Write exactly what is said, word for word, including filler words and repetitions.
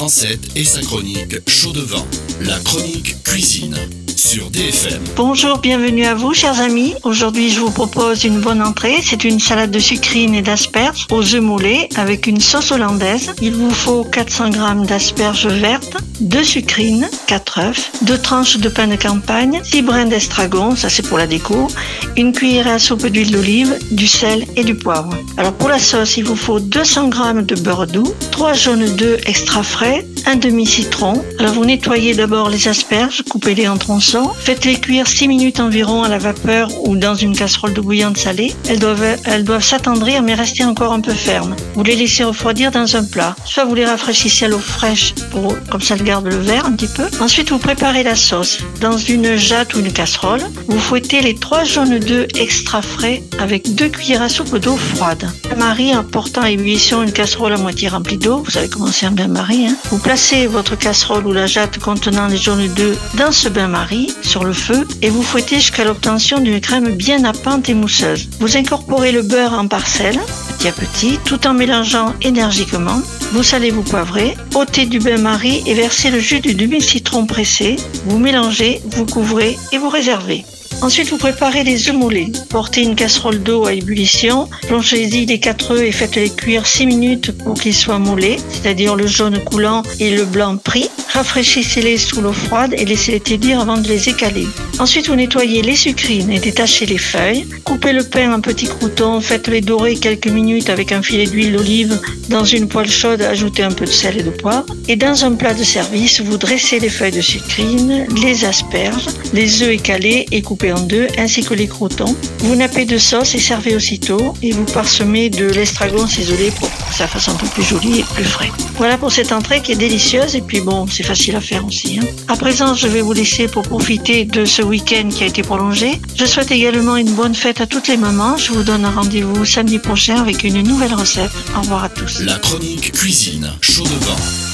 trente-sept et sa chronique Chaud de vin. La chronique cuisine sur D F M. Bonjour, bienvenue à vous chers amis. Aujourd'hui je vous propose une bonne entrée. C'est une salade de sucrines et d'asperges aux œufs mollets avec une sauce hollandaise. Il vous faut quatre cents grammes d'asperges vertes, deux sucrines, quatre œufs, deux tranches de pain de campagne, six brins d'estragon, ça c'est pour la déco, une cuillère à soupe d'huile d'olive, du sel et du poivre. Alors pour la sauce, il vous faut deux cents grammes de beurre doux, trois jaunes d'œufs extra frais, un demi-citron. Alors vous nettoyez d'abord les asperges, coupez-les en tronçons, faites-les cuire six minutes environ à la vapeur ou dans une casserole d'eau bouillante salée. Elles doivent, elles doivent s'attendrir mais rester encore un peu fermes. Vous les laissez refroidir dans un plat. Soit vous les rafraîchissez à l'eau fraîche, pour, comme ça elles gardent le verre un petit peu. Ensuite vous préparez la sauce. Dans une jatte ou une casserole, vous fouettez les trois jaunes d'œufs extra frais avec deux cuillères à soupe d'eau froide. Bain-marie en portant à ébullition une casserole à moitié remplie d'eau. Vous savez comment c'est un bain-marie, hein. Vous placez votre casserole ou la jatte contenant les jaunes d'œufs dans ce bain-marie sur le feu et vous fouettez jusqu'à l'obtention d'une crème bien nappante et mousseuse. Vous incorporez le beurre en parcelles, petit à petit, tout en mélangeant énergiquement. Vous salez, vous poivrez, ôtez du bain-marie et versez le jus du demi-citron pressé. Vous mélangez, vous couvrez et vous réservez. Ensuite, vous préparez les œufs mollets. Portez une casserole d'eau à ébullition, plongez-y les quatre œufs et faites-les cuire six minutes pour qu'ils soient mollets, c'est-à-dire le jaune coulant et le blanc pris. Rafraîchissez-les sous l'eau froide et laissez-les tiédir avant de les écaler. Ensuite, vous nettoyez les sucrines et détachez les feuilles. Coupez le pain en petits croûtons, faites-les dorer quelques minutes avec un filet d'huile d'olive. Dans une poêle chaude, ajoutez un peu de sel et de poivre. Et dans un plat de service, vous dressez les feuilles de sucrine, les asperges, les œufs écalés et coupés en deux, ainsi que les croûtons. Vous nappez de sauce et servez aussitôt. Et vous parsemez de l'estragon ciselé pour que ça fasse un peu plus joli et plus frais. Voilà pour cette entrée qui est délicieuse et puis bon, c'est facile à faire aussi, hein. À présent, je vais vous laisser pour profiter de ce week-end qui a été prolongé. Je souhaite également une bonne fête à toutes les mamans. Je vous donne un rendez-vous samedi prochain avec une nouvelle recette. Au revoir à tous. La chronique cuisine Chaud de vin.